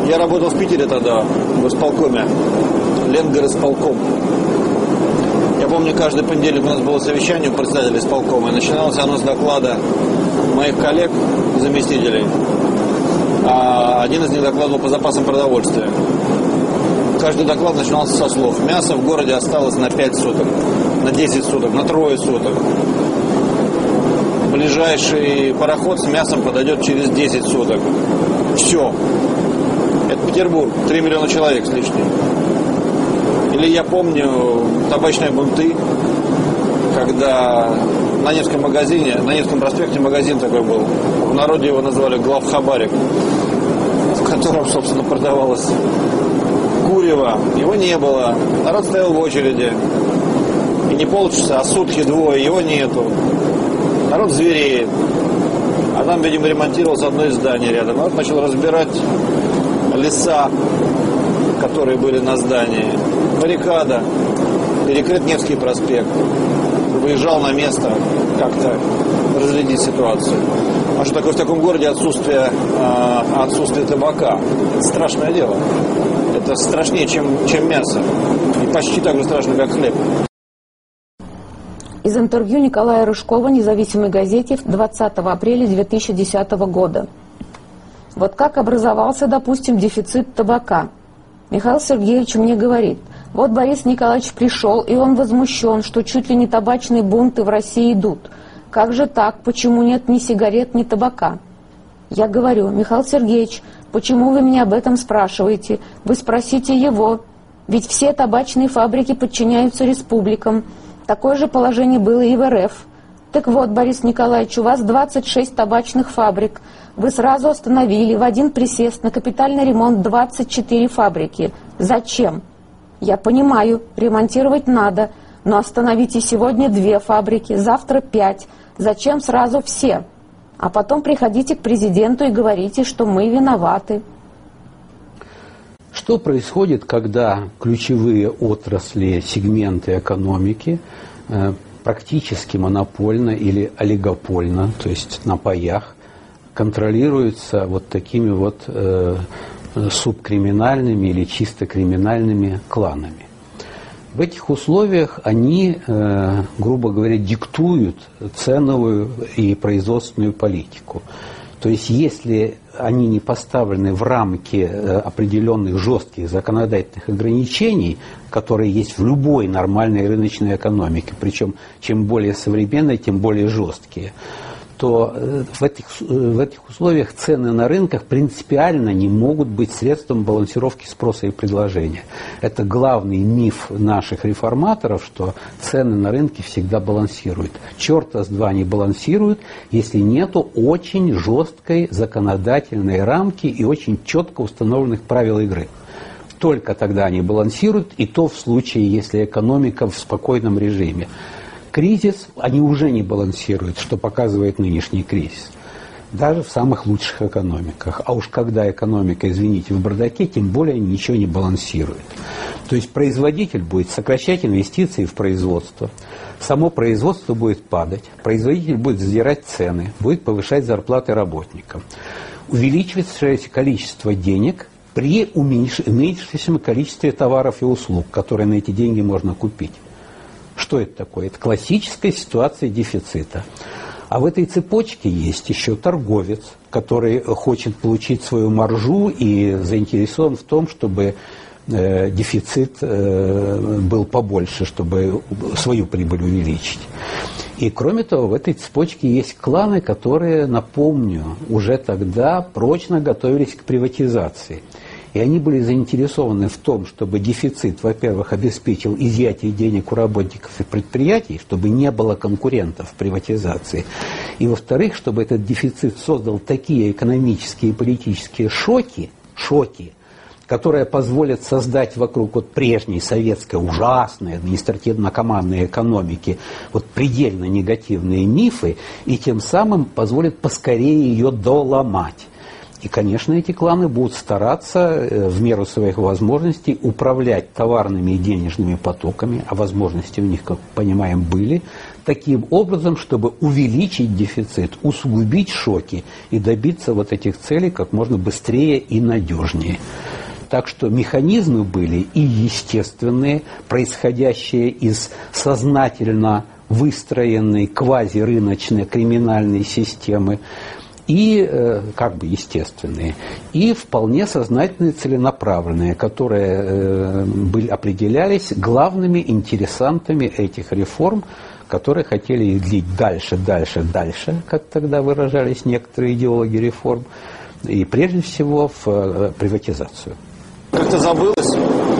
Я работал в Питере тогда, в исполкоме, Ленгорисполком. Я помню, каждый понедельник у нас было совещание у председателя исполкома, и начиналось оно с доклада моих коллег, заместителей. А один из них докладывал по запасам продовольствия. Каждый доклад начинался со слов: мясо в городе осталось на 5 суток, на 10 суток, на 3 суток. Ближайший пароход с мясом подойдет через 10 суток. Все. Это Петербург, 3 миллиона человек с лишним. Или я помню табачные бунты, когда на Невском магазине, на Невском проспекте магазин такой был. В народе его назвали главхабарик, в котором, собственно, продавалось курево. Его не было. Народ стоял в очереди. И не полчаса, а сутки, двое, его нету. Народ звереет. А там, видимо, ремонтировалось одно из зданий рядом. Народ начал разбирать леса, которые были на здании. Баррикада. Перекрыт Невский проспект. Выезжал на место как-то разрядить ситуацию. А что такое в таком городе отсутствие табака? Это страшное дело. Это страшнее, чем мясо. И почти так же страшно, как хлеб. Из интервью Николая Рыжкова «Независимой газете» 20 апреля 2010 года. Вот как образовался, допустим, дефицит табака. Михаил Сергеевич мне говорит: вот Борис Николаевич пришел, и он возмущен, что чуть ли не табачные бунты в России идут. Как же так? Почему нет ни сигарет, ни табака? Я говорю: Михаил Сергеевич, почему вы меня об этом спрашиваете? Вы спросите его. Ведь все табачные фабрики подчиняются республикам. Такое же положение было и в РФ. Так вот, Борис Николаевич, у вас 26 табачных фабрик. Вы сразу остановили в один присест на капитальный ремонт 24 фабрики. Зачем? Я понимаю, ремонтировать надо, но остановите сегодня 2 фабрики, завтра 5. Зачем сразу все? А потом приходите к президенту и говорите, что мы виноваты. Что происходит, когда ключевые отрасли, сегменты экономики практически монопольно или олигопольно, то есть на паях, контролируются вот такими вот субкриминальными или чисто криминальными кланами? В этих условиях они, грубо говоря, диктуют ценовую и производственную политику. То есть если они не поставлены в рамки определенных жестких законодательных ограничений, которые есть в любой нормальной рыночной экономике, причем чем более современной, тем более жесткие, то в этих условиях цены на рынках принципиально не могут быть средством балансировки спроса и предложения. Это главный миф наших реформаторов, что цены на рынке всегда балансируют. Черта с два они балансируют, если нету очень жесткой законодательной рамки и очень четко установленных правил игры. Только тогда они балансируют, и то в случае, если экономика в спокойном режиме. Кризис, они уже не балансируют, что показывает нынешний кризис. Даже в самых лучших экономиках. А уж когда экономика, извините, в бардаке, тем более ничего не балансирует. То есть производитель будет сокращать инвестиции в производство. Само производство будет падать. Производитель будет задирать цены, будет повышать зарплаты работникам. Увеличивается количество денег при уменьшившемся количестве товаров и услуг, которые на эти деньги можно купить. Что это такое? Это классическая ситуация дефицита. А в этой цепочке есть еще торговец, который хочет получить свою маржу и заинтересован в том, чтобы дефицит был побольше, чтобы свою прибыль увеличить. И кроме того, в этой цепочке есть кланы, которые, напомню, уже тогда прочно готовились к приватизации. И они были заинтересованы в том, чтобы дефицит, во-первых, обеспечил изъятие денег у работников и предприятий, чтобы не было конкурентов в приватизации. И, во-вторых, чтобы этот дефицит создал такие экономические и политические шоки, которые позволят создать вокруг вот прежней советской ужасной административно-командной экономики вот предельно негативные мифы, и тем самым позволят поскорее ее доломать. И, конечно, эти кланы будут стараться в меру своих возможностей управлять товарными и денежными потоками, а возможности у них, как понимаем, были, таким образом, чтобы увеличить дефицит, усугубить шоки и добиться вот этих целей как можно быстрее и надежнее. Так что механизмы были и естественные, происходящие из сознательно выстроенной квазирыночной криминальной системы, и как бы естественные, и вполне сознательные, целенаправленные, которые определялись главными интересантами этих реформ, которые хотели их длить дальше, дальше, дальше, как тогда выражались некоторые идеологи реформ, и прежде всего в приватизацию. Как-то забылось.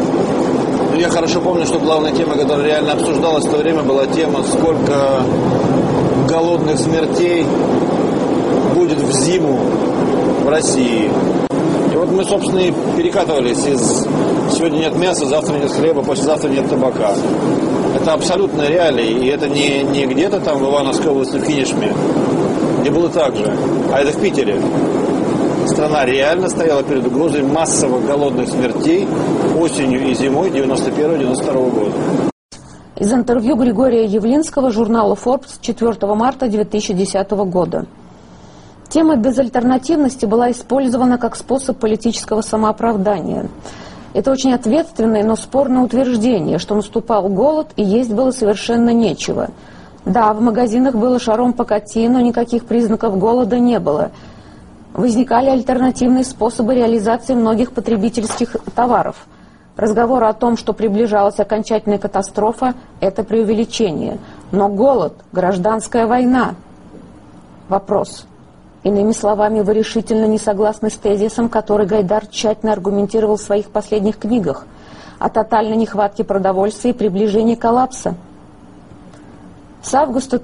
Я хорошо помню, что главная тема, которая реально обсуждалась в то время, была тема, сколько голодных смертей будет в зиму в России. И вот мы, собственно, и перекатывались из сегодня нет мяса, завтра нет хлеба, послезавтра нет табака. Это абсолютно реалии, и это не где-то там в Ивановской области, в Кинешме, где было так же, а это в Питере. Страна реально стояла перед угрозой массовых голодных смертей осенью и зимой 91-92 года. Из интервью Григория Явлинского журналу Forbes 4 марта 2010 года. Тема безальтернативности была использована как способ политического самооправдания. Это очень ответственное, но спорное утверждение, что наступал голод и есть было совершенно нечего. Да, в магазинах было шаром покати, но никаких признаков голода не было. Возникали альтернативные способы реализации многих потребительских товаров. Разговоры о том, что приближалась окончательная катастрофа, это преувеличение. Но голод, гражданская война. Вопрос. Иными словами, вы решительно не согласны с тезисом, который Гайдар тщательно аргументировал в своих последних книгах, о тотальной нехватке продовольствия и приближении коллапса. С августа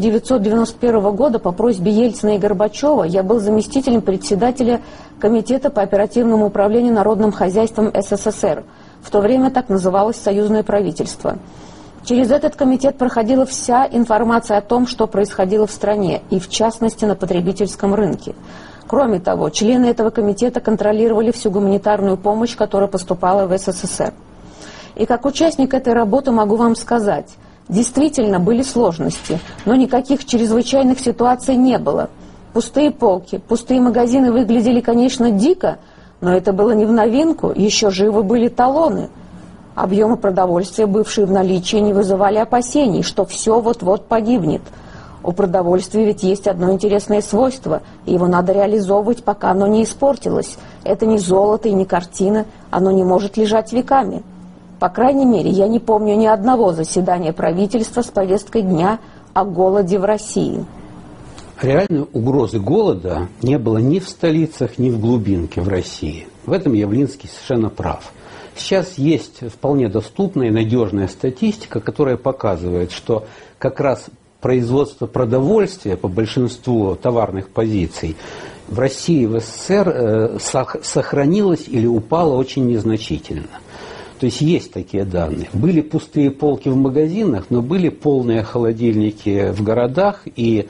1991 года по просьбе Ельцина и Горбачева я был заместителем председателя Комитета по оперативному управлению народным хозяйством СССР. В то время так называлось союзное правительство. Через этот комитет проходила вся информация о том, что происходило в стране, и в частности на потребительском рынке. Кроме того, члены этого комитета контролировали всю гуманитарную помощь, которая поступала в СССР. И как участник этой работы могу вам сказать, действительно были сложности, но никаких чрезвычайных ситуаций не было. Пустые полки, пустые магазины выглядели, конечно, дико, но это было не в новинку, еще живы были талоны. Объемы продовольствия, бывшие в наличии, не вызывали опасений, что все вот-вот погибнет. У продовольствия ведь есть одно интересное свойство, и его надо реализовывать, пока оно не испортилось. Это не золото и не картина, оно не может лежать веками. По крайней мере, я не помню ни одного заседания правительства с повесткой дня о голоде в России. Реальной угрозы голода не было ни в столицах, ни в глубинке в России. В этом Явлинский совершенно прав. Сейчас есть вполне доступная и надежная статистика, которая показывает, что как раз производство продовольствия по большинству товарных позиций в России и в СССР сохранилось или упало очень незначительно. То есть такие данные. Были пустые полки в магазинах, но были полные холодильники в городах и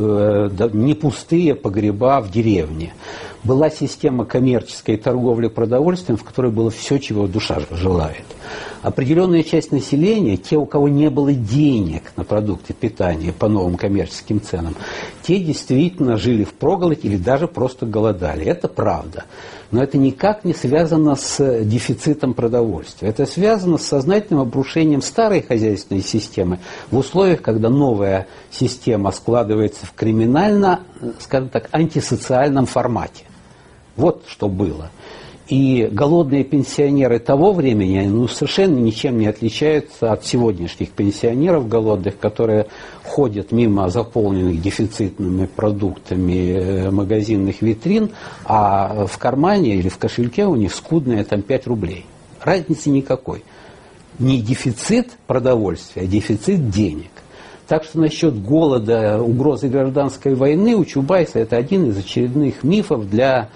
не пустые погреба в деревне. Была система коммерческой торговли продовольствием, в которой было все, чего душа желает. Определенная часть населения, те, у кого не было денег на продукты питания по новым коммерческим ценам, те действительно жили впроголодь или даже просто голодали. Это правда. Но это никак не связано с дефицитом продовольствия. Это связано с сознательным обрушением старой хозяйственной системы в условиях, когда новая система складывается в криминально, скажем так, антисоциальном формате. Вот что было. И голодные пенсионеры того времени совершенно ничем не отличаются от сегодняшних пенсионеров голодных, которые ходят мимо заполненных дефицитными продуктами магазинных витрин, а в кармане или в кошельке у них скудные там 5 рублей. Разницы никакой. Не дефицит продовольствия, а дефицит денег. Так что насчет голода, угрозы гражданской войны у Чубайса это один из очередных мифов для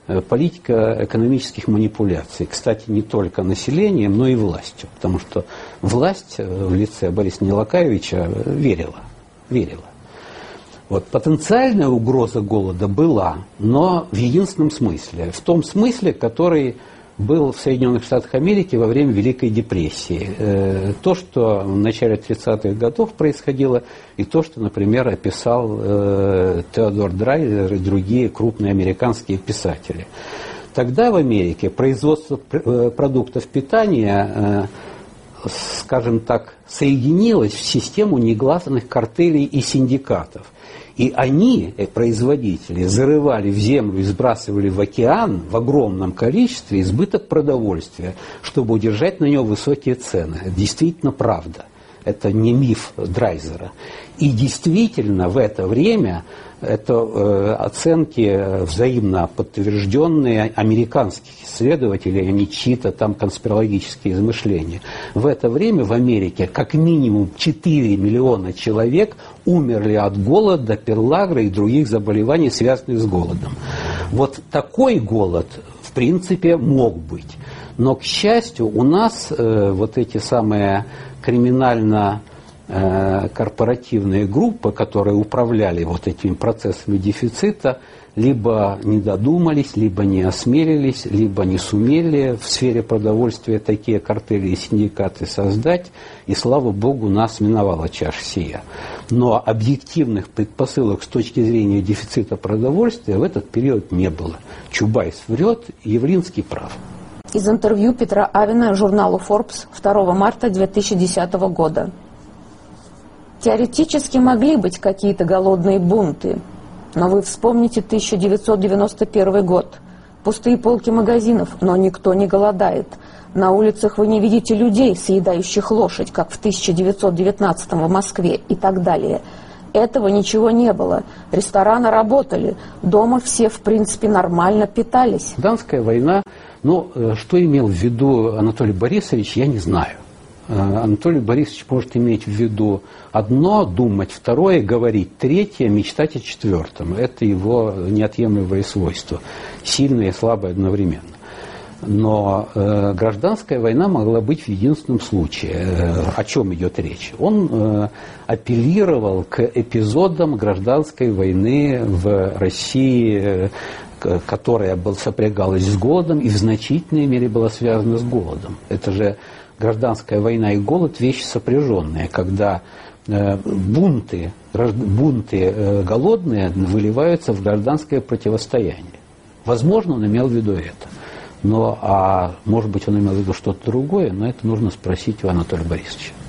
политико-экономических манипуляций. Кстати, не только населением, но и властью. Потому что власть в лице Бориса Нелакаевича верила. Вот, потенциальная угроза голода была, но в единственном смысле. В том смысле, который был в Соединенных Штатах Америки во время Великой депрессии. То, что в начале 30-х годов происходило, и то, что, например, описал Теодор Драйзер и другие крупные американские писатели. Тогда в Америке производство продуктов питания, скажем так, соединилось в систему негласных картелей и синдикатов. И они, производители, зарывали в землю и сбрасывали в океан в огромном количестве избыток продовольствия, чтобы удержать на него высокие цены. Это действительно правда. Это не миф Драйзера. И действительно в это время это оценки взаимно подтвержденные американских исследователей, а не чьи-то там конспирологические измышления. В это время в Америке как минимум 4 миллиона человек умерли от голода, перлагра и других заболеваний, связанных с голодом. Вот такой голод, в принципе, мог быть. Но, к счастью, у нас вот эти самые криминально-корпоративные группы, которые управляли вот этими процессами дефицита, либо не додумались, либо не осмелились, либо не сумели в сфере продовольствия такие картели и синдикаты создать, и, слава богу, нас миновала чаша сия. Но объективных предпосылок с точки зрения дефицита продовольствия в этот период не было. Чубайс врет, Явлинский прав. Из интервью Петра Авина журналу Forbes 2 марта 2010 года. Теоретически могли быть какие-то голодные бунты, но вы вспомните 1991 год. Пустые полки магазинов, но никто не голодает. На улицах вы не видите людей, съедающих лошадь, как в 1919 в Москве и так далее. Этого ничего не было. Рестораны работали, дома все, в принципе, нормально питались. Гражданская война, но что имел в виду Анатолий Борисович, я не знаю. Анатолий Борисович может иметь в виду одно, думать второе, говорить третье, мечтать о четвертом. Это его неотъемлемое свойство. Сильное и слабое одновременно. Но гражданская война могла быть в единственном случае. О чем идет речь? Он апеллировал к эпизодам гражданской войны в России, которая сопрягалась с голодом и в значительной мере была связана с голодом. Это же гражданская война и голод – вещи сопряженные, когда бунты голодные выливаются в гражданское противостояние. Возможно, он имел в виду это. Но, может быть, он имел в виду что-то другое, но это нужно спросить у Анатолия Борисовича.